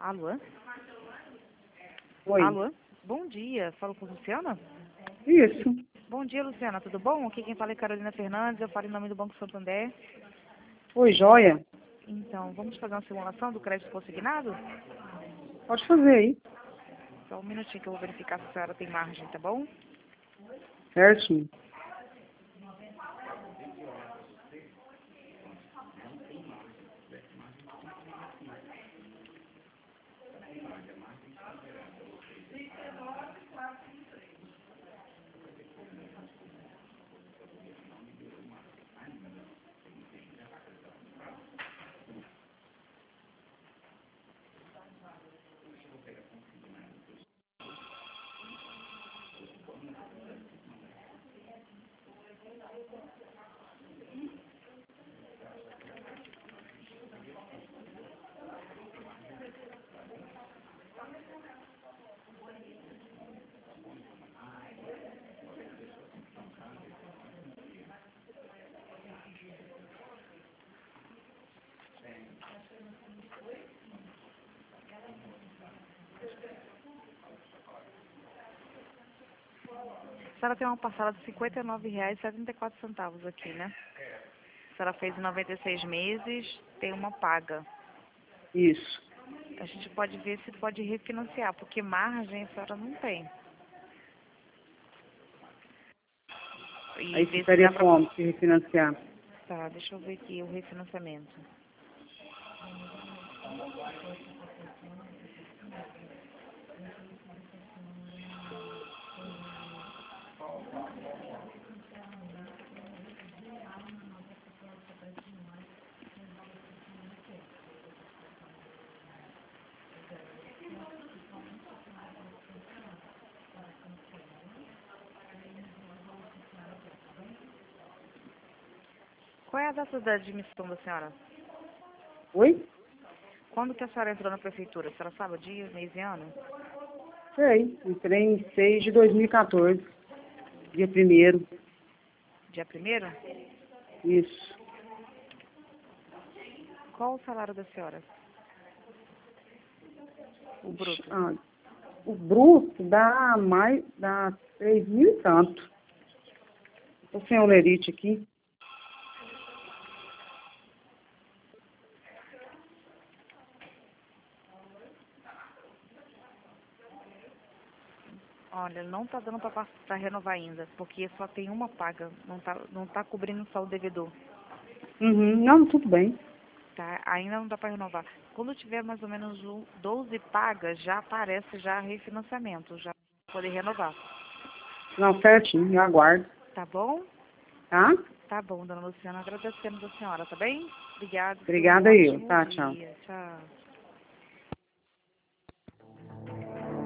Alô? Oi. Alô? Bom dia, falo com a Luciana? Isso. Bom dia, Luciana, tudo bom? Aqui quem fala é Carolina Fernandes, eu falo em nome do Banco Santander. Oi, joia. Então, vamos fazer uma simulação do crédito consignado? Pode fazer aí. Só um minutinho que eu vou verificar se a senhora tem margem, tá bom? Certinho. A senhora tem uma parcela de R$ 59,74 aqui, né? A senhora fez em 96 meses, tem uma paga. Isso. A gente pode ver se pode refinanciar, porque margem a senhora não tem. E Aí ver se ficaria dá pra... como se refinanciar? Tá, deixa eu ver aqui o refinanciamento. Qual é a data da admissão da senhora? Oi? Quando que a senhora entrou na prefeitura? A senhora sabe o dia, mês e ano? Sei. Entrei em 6 de 2014. Dia 1º. Dia 1º? Isso. Qual o salário da senhora? O bruto. Ah, o bruto dá 3.000 e tanto. Tô sem o lerite aqui. Olha, não tá dando pra renovar ainda, porque só tem uma paga, não tá cobrindo só o devedor, Uhum. Não, tudo bem. tá? Ainda não dá pra renovar. Quando tiver mais ou menos 12 pagas, já aparece já refinanciamento, já pra poder renovar. Não, certinho. Eu aguardo. Tá bom? Tá? Tá bom, dona Luciana, agradecemos a senhora, tá bem? Obrigada, tenha um Obrigada aí. ótimo Tá, tchau. dia. Tchau.